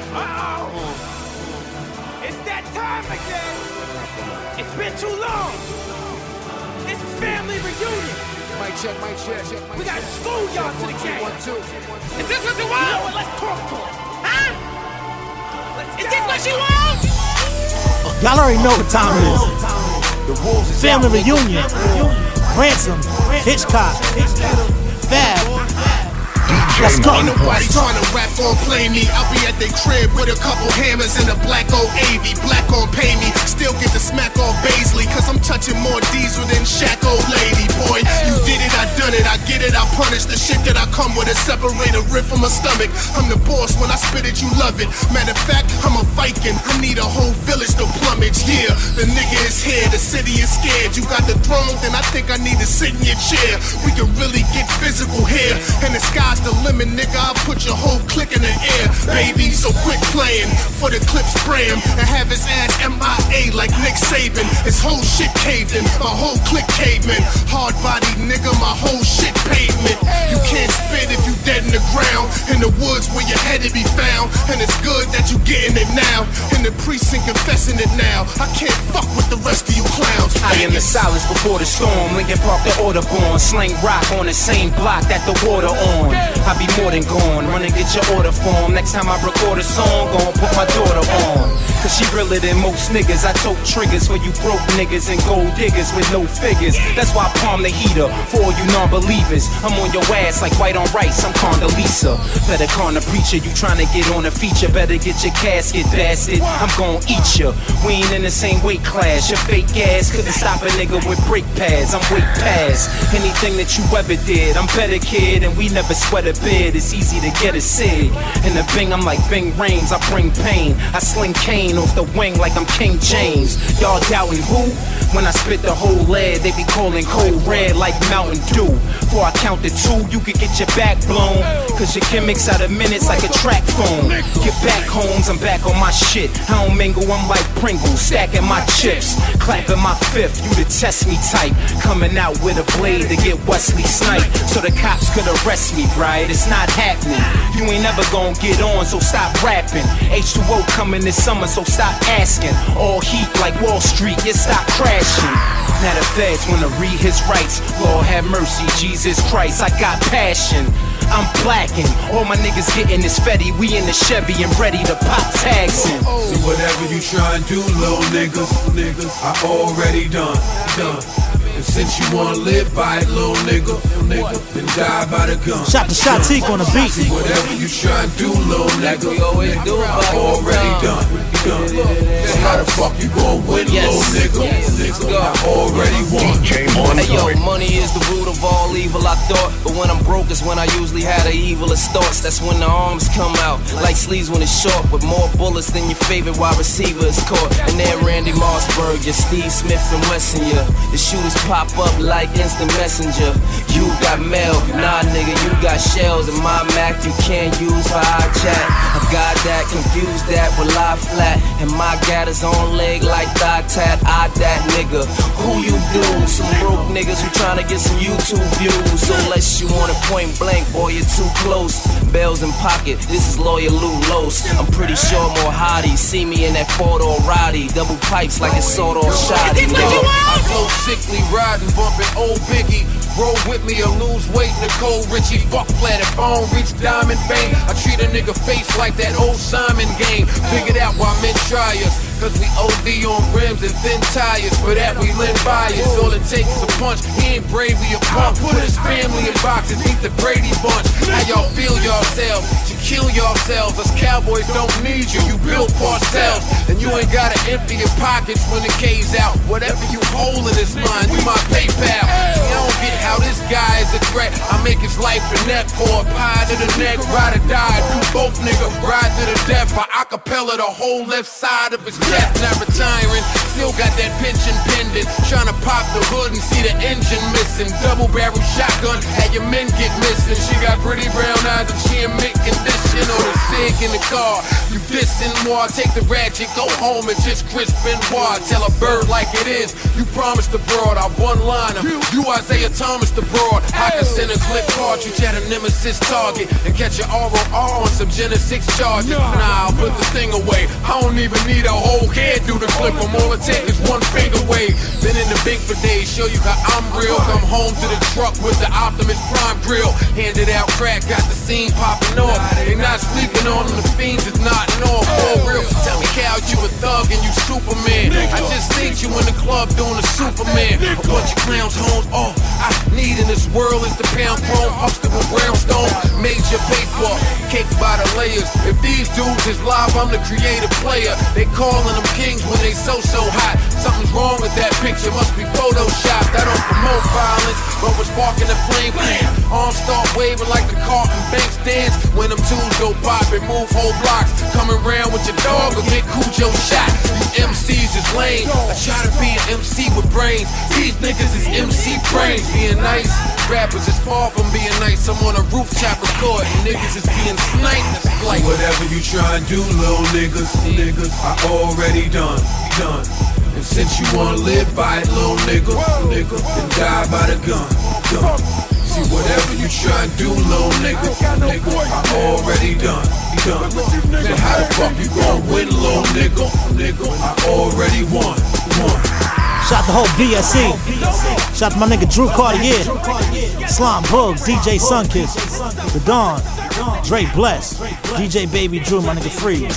It's that time again. It's been too long. It's family reunion. Mic check. We gotta school y'all to the game. 1, 2. Is this what you You know want? what? Let's talk to him. Huh? Let's Is go. this what you want? Y'all already know what time it is. Family reunion. Ransom, Hitchcock, Fab. Let's go. Ain't nobody tryna rap or play me. I'll be at their crib with a couple hammers and a black old AV. Black on pay me, still get the smack off Baisley. Cause I'm touching more diesel than Shaq, old lady. Boy, you did it, I done it, I get it, I punish the shit that I come with. A separator rip from my stomach. I'm the boss, when I spit it, you love it. Matter of fact, I'm a Viking, I need a whole village to plumage. Yeah, the nigga is here, the city is scared. You got the throne, then I think I need to sit in your chair. We can really get physical here, and the sky's the limit, nigga. I'll put your whole clique in the air, baby. So quit playing for the clip, spray him and have his ass MIA like Nick Saban. His whole shit caved in, my whole clique caveman. Hard body nigga, my whole shit pavement. You can't spit if you dead in the ground. In the woods where your head to be found. And it's good that you getting it now. In the precinct confessing it now. I can't fuck with the rest of you clowns. I am the silence before the storm. Lincoln Park, the order born. Slang rock on the same block that the water on. I be more than gone. Run and get your order form. Next time I record a song, gon' put my daughter on. Cause she realer than most niggas. I tote triggers for you broke niggas and gold diggers with no figures. That's why I palm the heater for all you non-believers. I'm on your ass like white on rice. I'm Condoleezza. Better con the preacher. You tryna get on a feature. Better get your casket, bastard. I'm gon' eat ya. We ain't in the same weight class. Your fake ass couldn't stop a nigga with brake pads. I'm way past anything that you ever did. I'm better, kid, and we never sweat a bit. It's easy to get a sig. In the Bing, I'm like Bing Rames. I bring pain. I sling cane off the wing like I'm King James. Y'all doubting who? When I spit the whole lead, they be calling cold red like Mountain Dew. Before I count to 2, you could get your back blown. Cause your gimmicks out of minutes like a track phone. Get back, Holmes, I'm back on my shit. I don't mingle, I'm like Pringles, stacking my chips. Clapping my fifth, you the test me type. Coming out with a blade to get Wesley sniped. So the cops could arrest me, right? It's not happening. You ain't never gonna get on, so stop rapping. H2O coming this summer, so stop asking. All heat like Wall Street, you stop crashing. Now the feds wanna read his rights. Lord have mercy, Jesus Christ, I got passion. I'm blacking, all my niggas getting this Fetty. We in the Chevy and ready to pop tags in. See whatever you try and do, little niggas, I already done. And since you wanna live by it, little nigga, then die by the gun. Shot to shot Teak on the beat. See whatever you try and do, little nigga, I already done. So how the fuck you gon' win, little nigga? I already won. Hey yo, money is the root of all evil, I thought. But when I'm broke is when I usually had the evilest thoughts. That's when the arms come out, like sleeves when it's short. With more bullets than your favorite wide receiver is caught. And then Randy Mossberg, your Steve Smith and Wesson, yeah. The shooters pop up like instant messenger. You got mail, nah nigga, you got shells. And my Mac you can't use for our chat. I got that, confused that with lie flat. And my gat is on leg like thigh tat. I that nigga, who you do? Some broke niggas who tryna get some YouTube views. So unless you want it point blank, boy you're too close. Bells in pocket, this is Lawyer Lou Los. I'm pretty sure more hotties see me in that four-door Roddy. Double pipes like it's sawed-off shoddy. I flow sickly, riding, bumping old Biggie. Roll with me or lose weight, Nicole Richie. Fuck flat if I don't reach diamond fame. I treat a nigga face like that old Simon game. Figured out why men try us, cause we OD on rims and thin tires. For that we lend bias, all it takes is a punch. He ain't brave, he a punk. Put his family in boxes, eat the Brady Bunch. How y'all feel yourselves? You kill yourselves. Us cowboys don't need you, you build parcels. And you ain't gotta empty your pockets when the K's out. Whatever you holding is mine, you my PayPal. I don't get how this guy is a threat. I make his life a net for a pie to the neck. Ride or die, do both nigga, ride to the death. I acapella the whole left side of his chest. Not retiring, still got that pension pendant. Tryna pop the hood and see the engine missing. Double barrel shotgun, had your men get missing. She got pretty brown eyes and she in mint condition. On the SIG in the car. You dissing moi, take the ratchet, go home and just crisp Benoit. Tell a bird like it is. You promised the broad, I one-liner. You Isaiah Thomas the broad. I can send a clip cartridge at a nemesis target and catch an ROR on some Genesis charges. Nah, I'll put the thing away. I don't even need a whole head through the clip. I'm all it take is one finger wave. Been in the big for days, show you how I'm real. Come home to the truck with the Optimus Prime grill. Handed out crack, got the scene popping off. They not sleeping on them, the fiends is knotting off. For real, tell me Cal, you a thug and you Superman. I just seen you in the club doing a Superman. A bunch of clowns, homes, all I need in this world is the pound chrome, Huxtable brownstone, major paper, cake by the layers. If these dudes is live, I'm the creative player. They calling them kings when they so hot. Something's wrong with that picture, must be photoshopped. I don't promote violence, but was sparking the flame. Arms start waving like the Carlton Banks dance. When them tools go pop and move whole blocks. Coming around with your dog or get Cujo shot. These MCs is lame. I try to be an MC with brains. These niggas is MC brains. Being nice, rappers is far from being nice. I'm on a rooftop recording, niggas is being sniped. Like whatever you try and do, little niggas, I already done. And since you wanna live by it, little nigga, then die by the gun. See, whatever you try and do, little nigga, I already done. Then how the fuck you gon' win, little nigga? I already won. Shout out the whole BSE. Shout out to my nigga Drew Cartier, Slime Bugs, DJ Sunkiss, The Dawn, Dre Bless, DJ Baby Drew, my nigga Freeze.